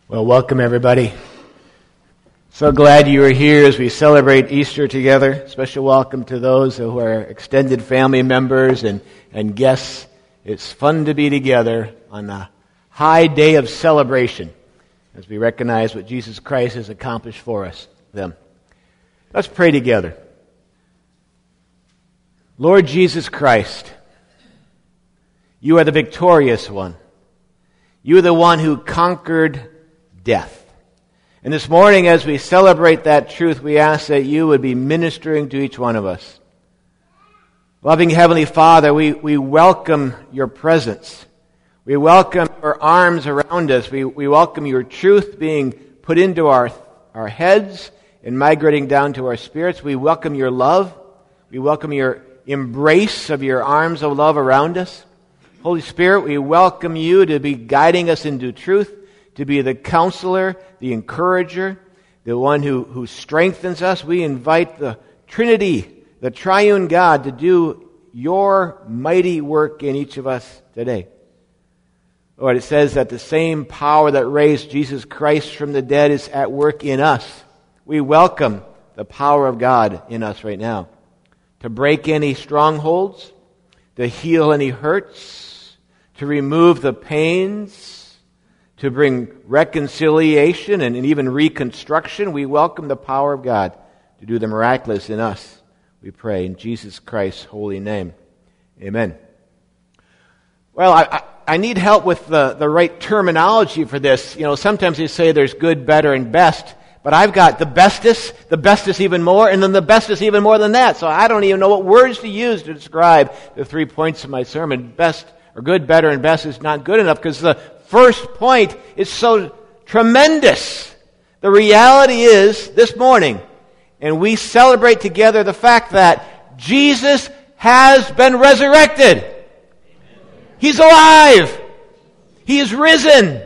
Well, welcome everybody. So glad you are here as we celebrate Easter together. Special welcome to those who are extended family members and guests. It's fun to be together on a high day of celebration as we recognize what Jesus Christ has accomplished for us, them. Let's pray together. Lord Jesus Christ, you are the victorious one. You are the one who conquered death. And this morning, as we celebrate that truth, we ask that you would be ministering to each one of us. Loving Heavenly Father, we welcome your presence. We welcome your arms around us. We welcome your truth being put into our heads and migrating down to our spirits. We welcome your love. We welcome your embrace of your arms of love around us. Holy Spirit, we welcome you to be guiding us into truth, to be the counselor, the encourager, the one who strengthens us. We invite the Trinity, the triune God, to do your mighty work in each of us today. Lord, it says that the same power that raised Jesus Christ from the dead is at work in us. We welcome the power of God in us right now to break any strongholds, to heal any hurts, to remove the pains, to bring reconciliation and even reconstruction. We welcome the power of God to do the miraculous in us. We pray in Jesus Christ's holy name. Amen. Well, I need help with the right terminology for this. You know, sometimes they say there's good, better, and best, but I've got the bestest even more, and then the bestest even more than that. So I don't even know what words to use to describe the 3 points of my sermon. Best, or good, better, and best is not good enough because the first point is so tremendous. The reality is, this morning, and we celebrate together the fact that Jesus has been resurrected. Amen. He's alive. He is risen.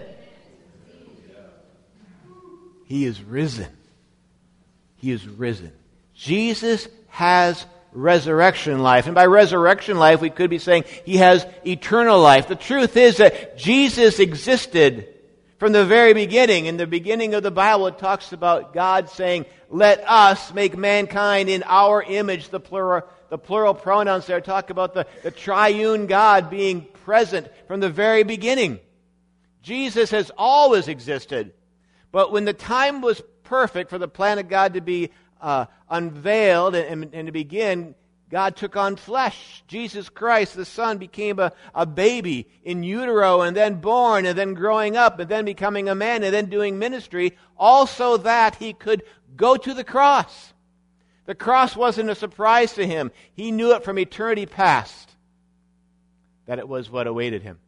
He is risen. He is risen. Jesus has resurrection life. And by resurrection life, we could be saying he has eternal life. The truth is that Jesus existed from the very beginning. In the beginning of the Bible, it talks about God saying, "Let us make mankind in our image." The plural pronouns there talk about the triune God being present from the very beginning. Jesus has always existed. But when the time was perfect for the plan of God to be unveiled and to begin, God took on flesh. Jesus Christ, the Son, became a baby in utero and then born and then growing up and then becoming a man and then doing ministry, all so that he could go to the cross. The cross wasn't a surprise to him. He knew it from eternity past that it was what awaited him.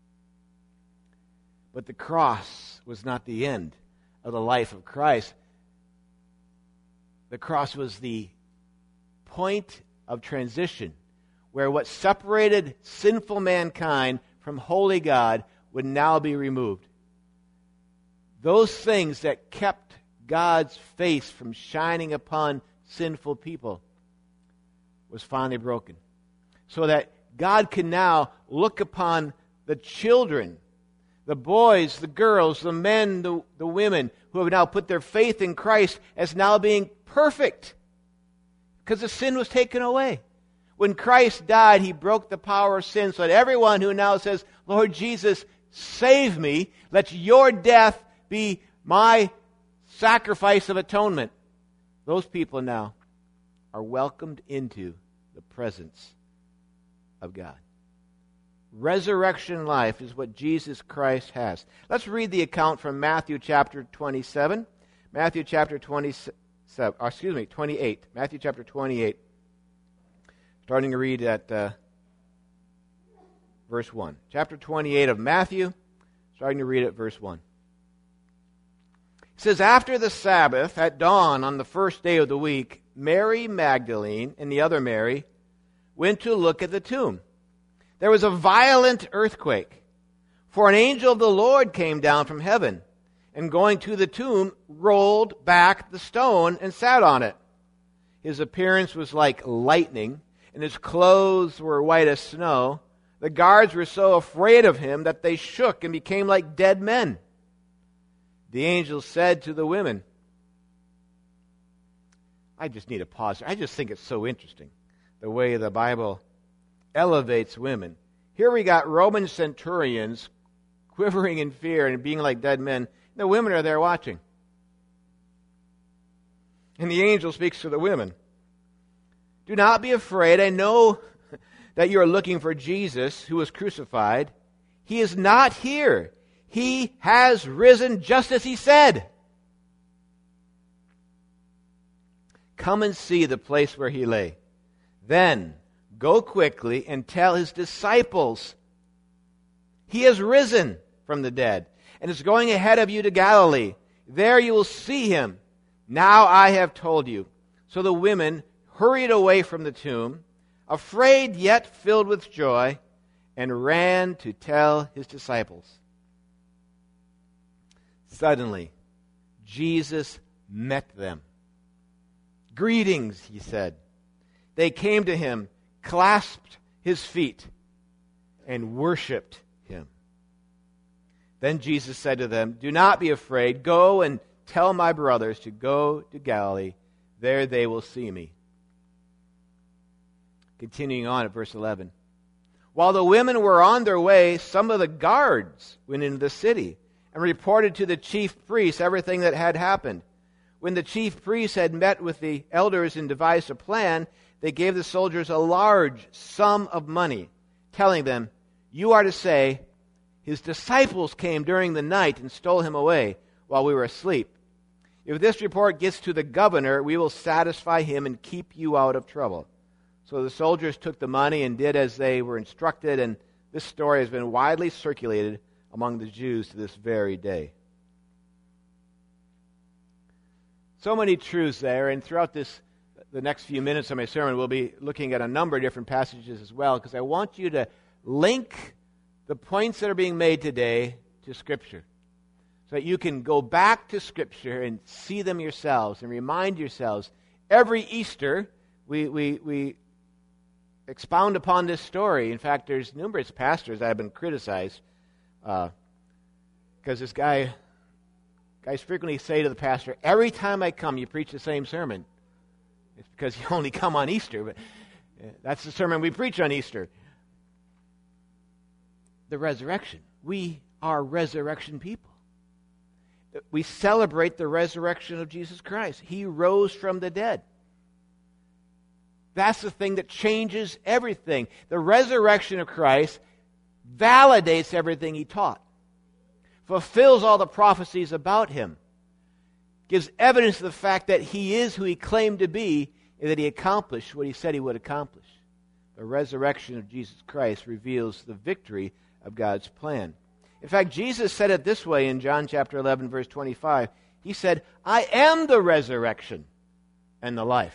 But the cross was not the end of the life of Christ. The cross was the point of transition where what separated sinful mankind from holy God would now be removed. Those things that kept God's face from shining upon sinful people was finally broken. So that God can now look upon the children, the boys, the girls, the men, the women who have now put their faith in Christ as now being perfect because the sin was taken away. When Christ died, he broke the power of sin so that everyone who now says, "Lord Jesus, save me, let your death be my sacrifice of atonement," those people now are welcomed into the presence of God. Resurrection life is what Jesus Christ has. Let's read the account from Matthew chapter 27. Matthew chapter 28. Matthew chapter 28. Starting to read at verse 1. Chapter 28 of Matthew, starting to read at verse 1. It says, "After the Sabbath, at dawn on the first day of the week, Mary Magdalene and the other Mary went to look at the tomb. There was a violent earthquake, for an angel of the Lord came down from heaven, and going to the tomb, rolled back the stone and sat on it. His appearance was like lightning, and his clothes were white as snow. The guards were so afraid of him that they shook and became like dead men. The angel said to the women, I just need a pause. I just think it's so interesting, the way the Bible elevates women. Here we got Roman centurions quivering in fear and being like dead men. The women are there watching. And the angel speaks to the women. Do not be afraid. I know that you are looking for Jesus who was crucified. He is not here. He has risen just as he said. Come and see the place where he lay. Then go quickly and tell his disciples he has risen from the dead and is going ahead of you to Galilee. There you will see him. Now I have told you. So the women hurried away from the tomb, afraid yet filled with joy, and ran to tell his disciples. Suddenly, Jesus met them. Greetings, he said. They came to him, clasped his feet, and worshipped him. Then Jesus said to them, do not be afraid. Go and tell my brothers to go to Galilee. There they will see me. Continuing on at verse 11. While the women were on their way, some of the guards went into the city and reported to the chief priests everything that had happened. When the chief priests had met with the elders and devised a plan, they gave the soldiers a large sum of money, telling them, you are to say, his disciples came during the night and stole him away while we were asleep. If this report gets to the governor, we will satisfy him and keep you out of trouble. So the soldiers took the money and did as they were instructed, and this story has been widely circulated among the Jews to this very day. So many truths there, and throughout the next few minutes of my sermon, we'll be looking at a number of different passages as well, because I want you to link the points that are being made today to Scripture, so that you can go back to Scripture and see them yourselves and remind yourselves. Every Easter, we expound upon this story. In fact, there's numerous pastors that have been criticized because guys frequently say to the pastor, every time I come, you preach the same sermon. It's because you only come on Easter, but that's the sermon we preach on Easter. The resurrection. We are resurrection people. We celebrate the resurrection of Jesus Christ. He rose from the dead. That's the thing that changes everything. The resurrection of Christ validates everything he taught, fulfills all the prophecies about him, gives evidence of the fact that he is who he claimed to be and that he accomplished what he said he would accomplish. The resurrection of Jesus Christ reveals the victory of God's plan. In fact, Jesus said it this way in John chapter 11, verse 25. He said, I am the resurrection and the life.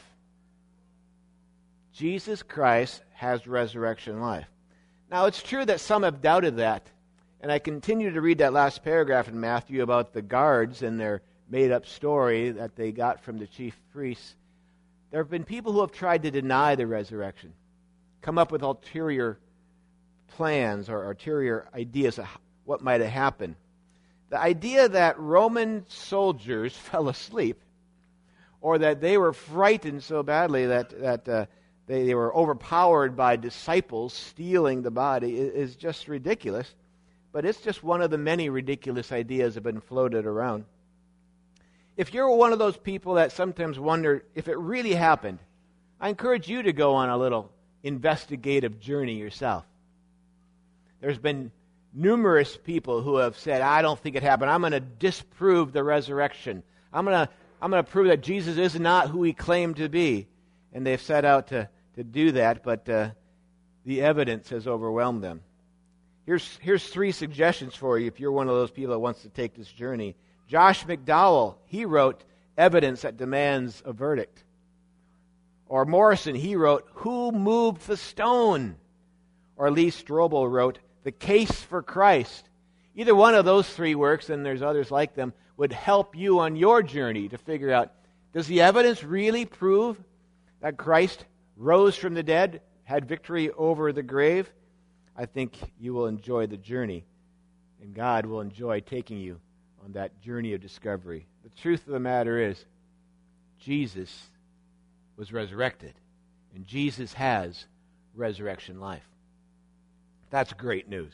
Jesus Christ has resurrection life. Now, it's true that some have doubted that. And I continue to read that last paragraph in Matthew about the guards and their made-up story that they got from the chief priests. There have been people who have tried to deny the resurrection, come up with ulterior plans or ulterior ideas of what might have happened. The idea that Roman soldiers fell asleep or that they were frightened so badly that they were overpowered by disciples stealing the body is just ridiculous. But it's just one of the many ridiculous ideas that have been floated around. If you're one of those people that sometimes wonder if it really happened, I encourage you to go on a little investigative journey yourself. There's been numerous people who have said, I don't think it happened. I'm going to disprove the resurrection. I'm going to prove that Jesus is not who he claimed to be. And they've set out to do that, but the evidence has overwhelmed them. Here's three suggestions for you if you're one of those people that wants to take this journey. Josh McDowell, he wrote Evidence That Demands a Verdict. Or Morrison, he wrote Who Moved the Stone? Or Lee Strobel wrote The Case for Christ. Either one of those three works, and there's others like them, would help you on your journey to figure out, does the evidence really prove that Christ rose from the dead, had victory over the grave? I think you will enjoy the journey, and God will enjoy taking you on that journey of discovery. The truth of the matter is, Jesus was resurrected, and Jesus has resurrection life. That's great news.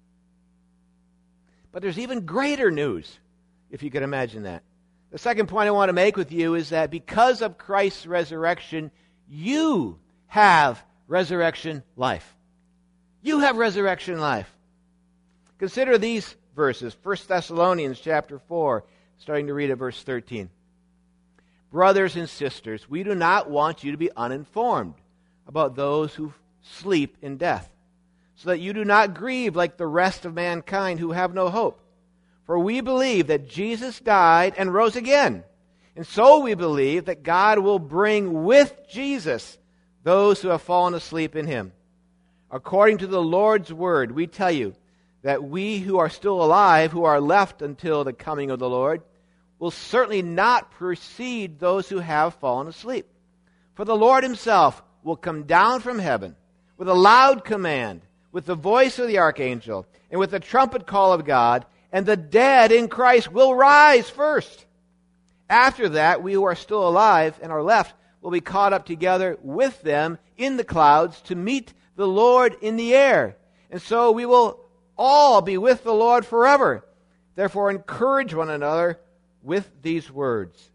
But there's even greater news, if you can imagine that. The second point I want to make with you is that because of Christ's resurrection, you have resurrection life. You have resurrection life. Consider these verses. 1 Thessalonians chapter 4, starting to read at verse 13. Brothers and sisters, we do not want you to be uninformed about those who sleep in death, so that you do not grieve like the rest of mankind who have no hope. For we believe that Jesus died and rose again. And so we believe that God will bring with Jesus those who have fallen asleep in him. According to the Lord's word, we tell you that we who are still alive, who are left until the coming of the Lord, will certainly not precede those who have fallen asleep. For the Lord himself will come down from heaven with a loud command, with the voice of the archangel, and with the trumpet call of God, and the dead in Christ will rise first. After that, we who are still alive and are left will be caught up together with them in the clouds to meet the Lord in the air. And so we will all be with the Lord forever. Therefore, encourage one another with these words.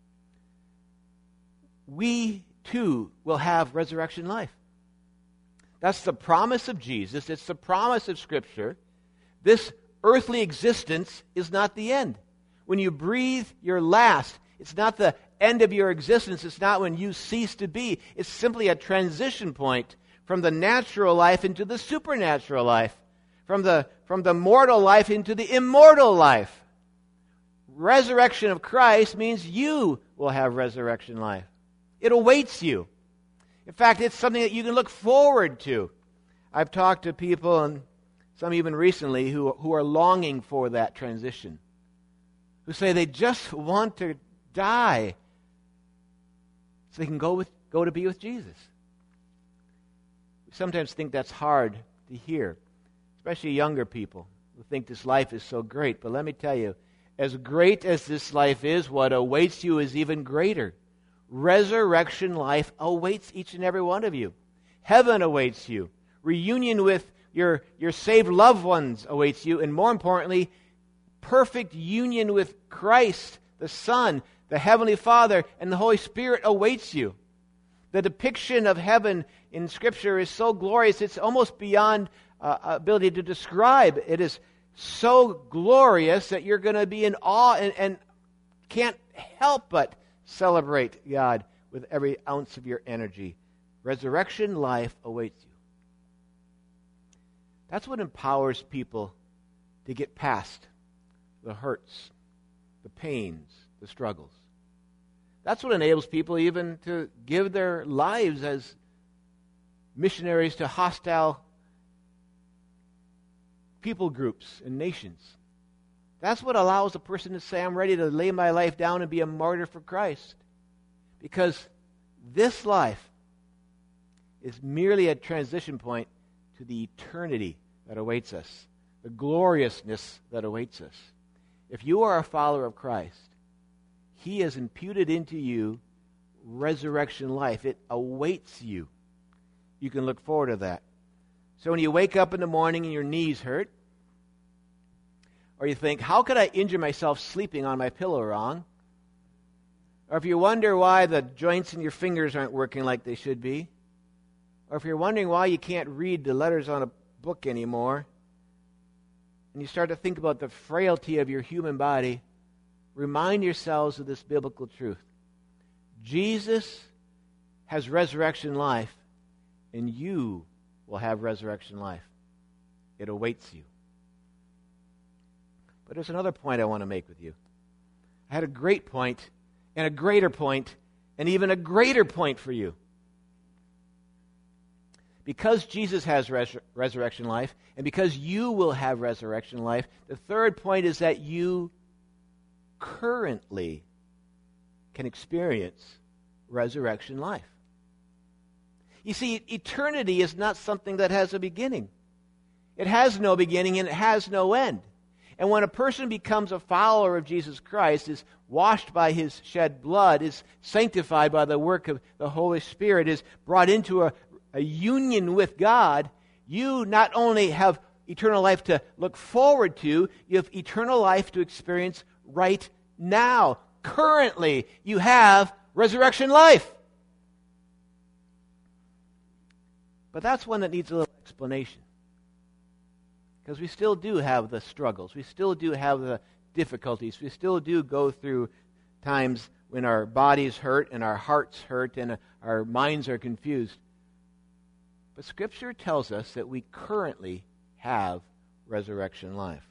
We too will have resurrection life. That's the promise of Jesus. It's the promise of Scripture. This earthly existence is not the end. When you breathe your last, it's not the end of your existence. It's not when you cease to be. It's simply a transition point from the natural life into the supernatural life, from the mortal life into the immortal life. Resurrection of Christ means you will have resurrection life. It awaits you. In fact, it's something that you can look forward to. I've talked to people, and some even recently, who are longing for that transition, who say they just want to die so they can go to be with Jesus. We sometimes think that's hard to hear, especially younger people who think this life is so great. But let me tell you, as great as this life is, what awaits you is even greater. Resurrection life awaits each and every one of you. Heaven awaits you. Reunion with your saved loved ones awaits you. And more importantly, perfect union with Christ, the Son, the Heavenly Father, and the Holy Spirit awaits you. The depiction of heaven in Scripture is so glorious, it's almost beyond ability to describe. It is so glorious that you're going to be in awe and can't help but celebrate God with every ounce of your energy. Resurrection life awaits you. That's what empowers people to get past the hurts, the pains, the struggles. That's what enables people even to give their lives as missionaries to hostile people groups and nations. That's what allows a person to say, I'm ready to lay my life down and be a martyr for Christ. Because this life is merely a transition point to the eternity that awaits us, the gloriousness that awaits us. If you are a follower of Christ, He has imputed into you resurrection life. It awaits you. You can look forward to that. So when you wake up in the morning and your knees hurt, or you think, how could I injure myself sleeping on my pillow wrong? Or if you wonder why the joints in your fingers aren't working like they should be, or if you're wondering why you can't read the letters on a book anymore, and you start to think about the frailty of your human body, remind yourselves of this biblical truth. Jesus has resurrection life, and you will have resurrection life. It awaits you. But there's another point I want to make with you. I had a great point, and a greater point, and even a greater point for you. Because Jesus has resurrection life, and because you will have resurrection life, the third point is that you currently can experience resurrection life. You see, eternity is not something that has a beginning. It has no beginning and it has no end. And when a person becomes a follower of Jesus Christ, is washed by his shed blood, is sanctified by the work of the Holy Spirit, is brought into a union with God, you not only have eternal life to look forward to, you have eternal life to experience right now. Currently, you have resurrection life. But that's one that needs a little explanation. Because we still do have the struggles. We still do have the difficulties. We still do go through times when our bodies hurt and our hearts hurt and our minds are confused. But Scripture tells us that we currently have resurrection life.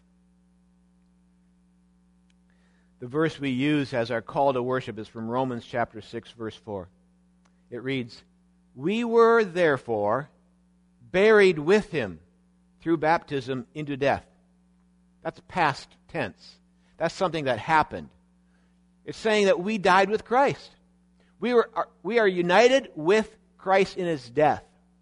The verse we use as our call to worship is from Romans chapter 6, verse 4. It reads, "We were therefore buried with him through baptism into death." That's past tense. That's something that happened. It's saying that we died with Christ. We are united with Christ in his death.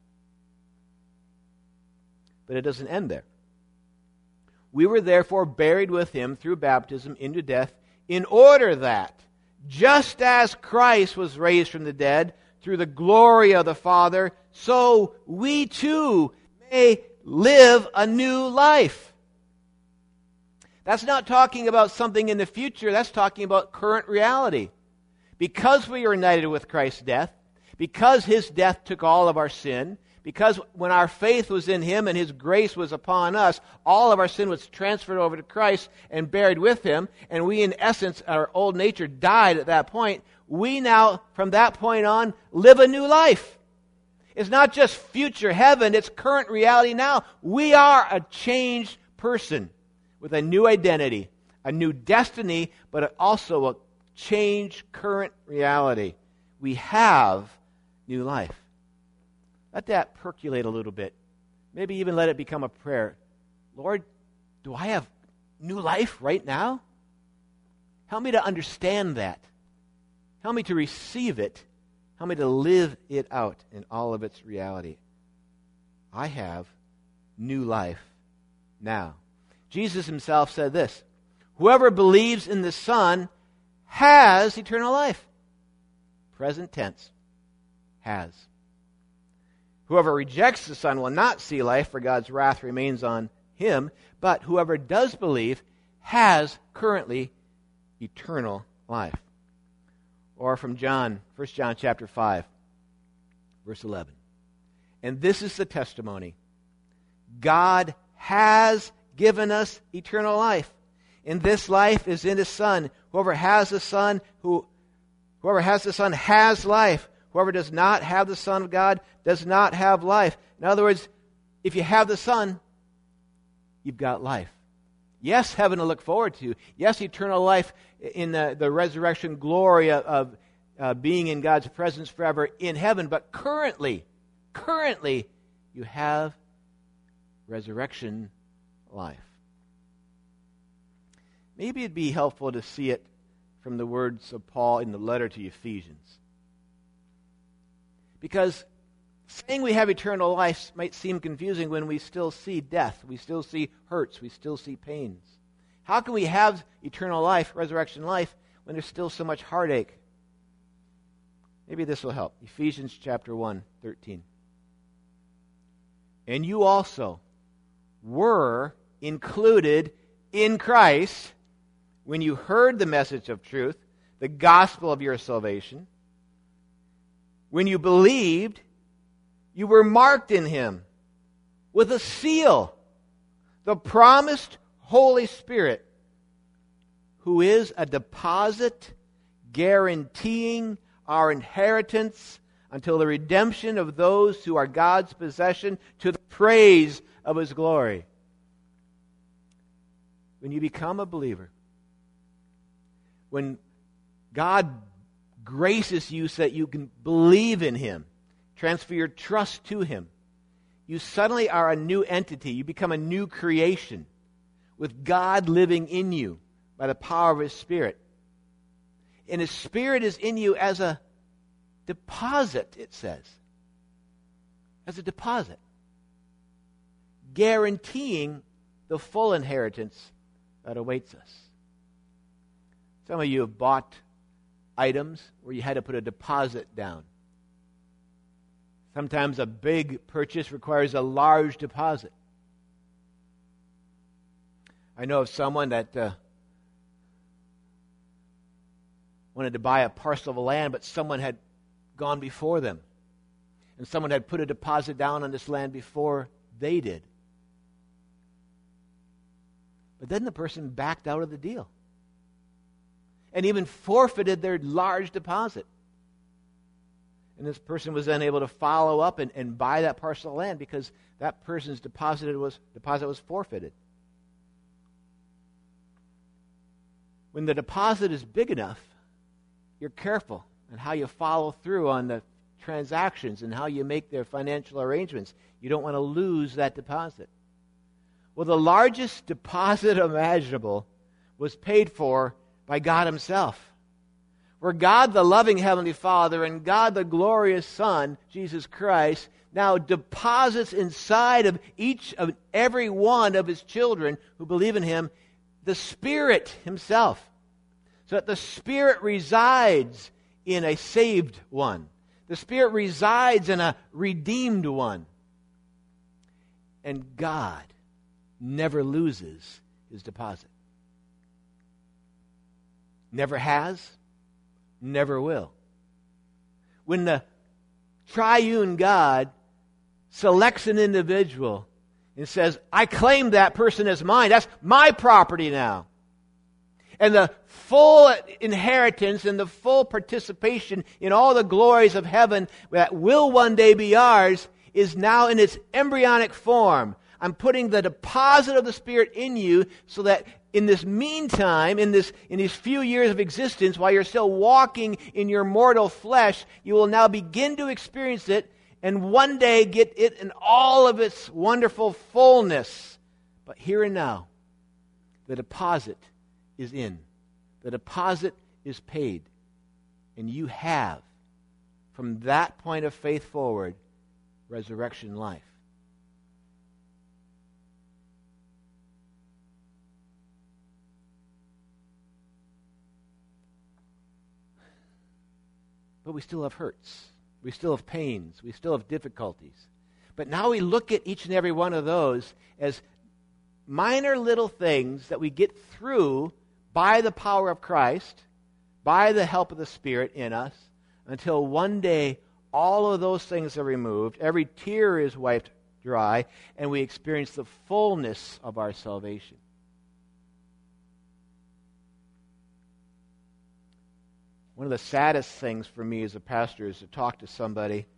But it doesn't end there. "We were therefore buried with him through baptism into death, in order that, just as Christ was raised from the dead through the glory of the Father, so we too may live a new life." That's not talking about something in the future. That's talking about current reality. Because we are united with Christ's death, because his death took all of our sin, because when our faith was in him and his grace was upon us, all of our sin was transferred over to Christ and buried with him, and we, in essence, our old nature died at that point, we now, from that point on, live a new life. It's not just future heaven, it's current reality now. We are a changed person with a new identity, a new destiny, but also a changed current reality. We have new life. Let that percolate a little bit. Maybe even let it become a prayer. Lord, do I have new life right now? Help me to understand that. Help me to receive it. Help me to live it out in all of its reality. I have new life now. Jesus himself said this, "Whoever believes in the Son has eternal life." Present tense. Has. "Whoever rejects the Son will not see life, for God's wrath remains on him. But whoever does believe has currently eternal life." Or from John, 1 John chapter 5, verse 11. "And this is the testimony. God has given us eternal life. And this life is in his Son. Whoever has the Son has life. Whoever does not have the Son of God does not have life." In other words, if you have the Son, you've got life. Yes, heaven to look forward to. Yes, eternal life in the resurrection glory of being in God's presence forever in heaven. But currently, you have resurrection life. Maybe it'd be helpful to see it from the words of Paul in the letter to Ephesians. Because saying we have eternal life might seem confusing when we still see death, we still see hurts, we still see pains. How can we have eternal life, resurrection life, when there's still so much heartache? Maybe this will help. Ephesians chapter 1, 13. "And you also were included in Christ when you heard the message of truth, the gospel of your salvation. When you believed, you were marked in him with a seal, the promised Holy Spirit, who is a deposit guaranteeing our inheritance until the redemption of those who are God's possession, to the praise of his glory." When you become a believer, when God graces you so that you can believe in him, transfer your trust to him, you suddenly are a new entity. You become a new creation with God living in you by the power of his Spirit. And his Spirit is in you as a deposit, it says. As a deposit. Guaranteeing the full inheritance that awaits us. Some of you have bought items where you had to put a deposit down. Sometimes a big purchase requires a large deposit. I know of someone that wanted to buy a parcel of land, but someone had gone before them. And someone had put a deposit down on this land before they did. But then the person backed out of the deal and even forfeited their large deposit. And this person was then able to follow up and buy that parcel of land because that person's deposit was forfeited. When the deposit is big enough, you're careful on how you follow through on the transactions and how you make their financial arrangements. You don't want to lose that deposit. Well, the largest deposit imaginable was paid for by God Himself. Where God, the loving Heavenly Father, and God, the glorious Son, Jesus Christ, now deposits inside of each of every one of His children who believe in Him the Spirit Himself. So that the Spirit resides in a saved one. The Spirit resides in a redeemed one. And God never loses His deposit. Never has, never will. When the triune God selects an individual and says, I claim that person as mine, that's my property now. And the full inheritance and the full participation in all the glories of heaven that will one day be ours is now in its embryonic form. I'm putting the deposit of the Spirit in you so that in this meantime, in these few years of existence, while you're still walking in your mortal flesh, you will now begin to experience it and one day get it in all of its wonderful fullness. But here and now, the deposit is in. The deposit is paid. And you have, from that point of faith forward, resurrection life. But we still have hurts. We still have pains. We still have difficulties. But now we look at each and every one of those as minor little things that we get through by the power of Christ, by the help of the Spirit in us, until one day all of those things are removed, every tear is wiped dry, and we experience the fullness of our salvation. One of the saddest things for me as a pastor is to talk to somebody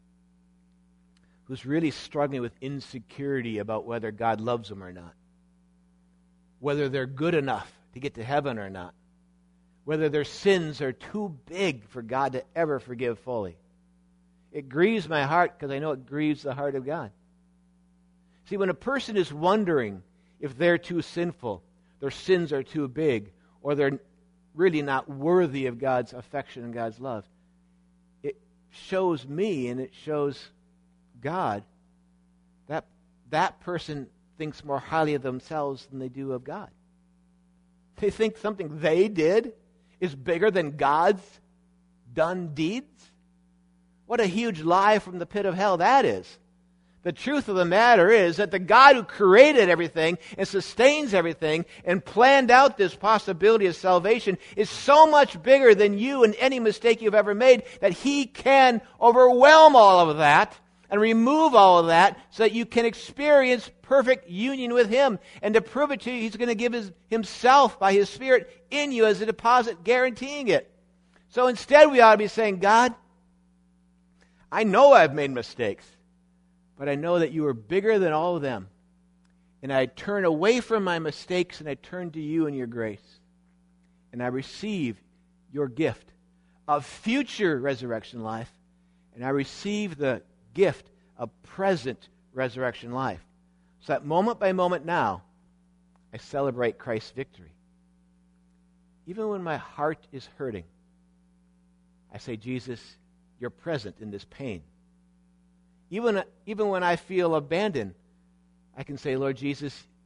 who's really struggling with insecurity about whether God loves them or not, whether they're good enough to get to heaven or not, whether their sins are too big for God to ever forgive fully. It grieves my heart because I know it grieves the heart of God. See, when a person is wondering if they're too sinful, their sins are too big, or they're really not worthy of God's affection and God's love, it shows me and it shows God that that person thinks more highly of themselves than they do of God. They think something they did is bigger than God's done deeds. What a huge lie from the pit of hell that is. The truth of the matter is that the God who created everything and sustains everything and planned out this possibility of salvation is so much bigger than you and any mistake you've ever made that He can overwhelm all of that and remove all of that so that you can experience perfect union with Him. And to prove it to you, He's going to give Himself by His Spirit in you as a deposit, guaranteeing it. So instead we ought to be saying, God, I know I've made mistakes, but I know that You are bigger than all of them. And I turn away from my mistakes and I turn to You and Your grace. And I receive Your gift of future resurrection life. And I receive the gift of present resurrection life. So that moment by moment now, I celebrate Christ's victory. Even when my heart is hurting, I say, Jesus, You're present in this pain. Even when I feel abandoned, I can say, Lord Jesus,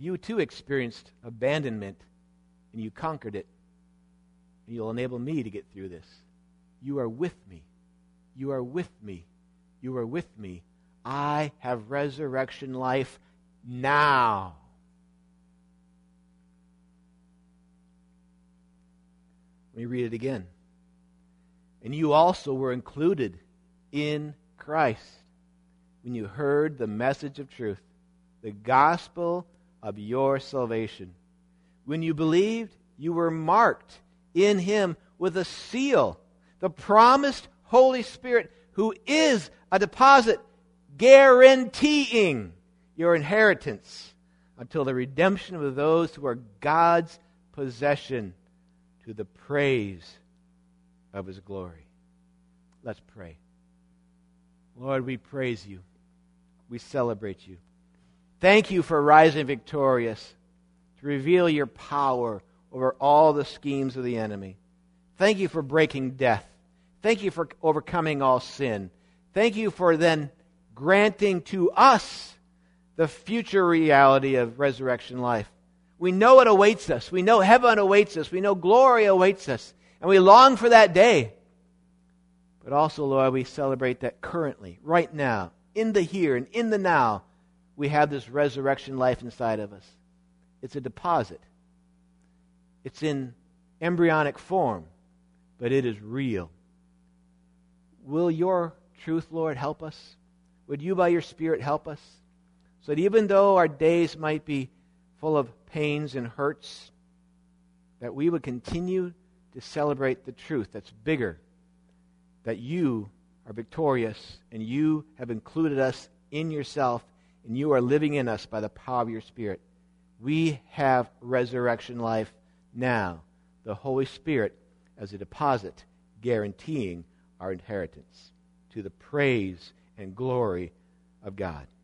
you too experienced abandonment and you conquered it. And you'll enable me to get through this. You are with me. You are with me. You are with me. I have resurrection life now. Let me read it again. And you also were included in Christ when you heard the message of truth, the gospel of your salvation. When you believed, you were marked in Him with a seal, the promised Holy Spirit, who is a deposit guaranteeing your inheritance until the redemption of those who are God's possession, to the praise of His glory. Let's pray. Lord, we praise You. We celebrate You. Thank You for rising victorious to reveal Your power over all the schemes of the enemy. Thank You for breaking death. Thank You for overcoming all sin. Thank You for then granting to us the future reality of resurrection life. We know it awaits us. We know heaven awaits us. We know glory awaits us. And we long for that day. But also, Lord, we celebrate that currently, right now, in the here and in the now, we have this resurrection life inside of us. It's a deposit. It's in embryonic form, but it is real. Will Your truth, Lord, help us? Would You, by Your Spirit, help us? So that even though our days might be full of pains and hurts, that we would continue to celebrate the truth that's bigger, that You are victorious and You have included us in Yourself and You are living in us by the power of Your Spirit. We have resurrection life now, the Holy Spirit as a deposit guaranteeing our inheritance, to the praise and glory of God.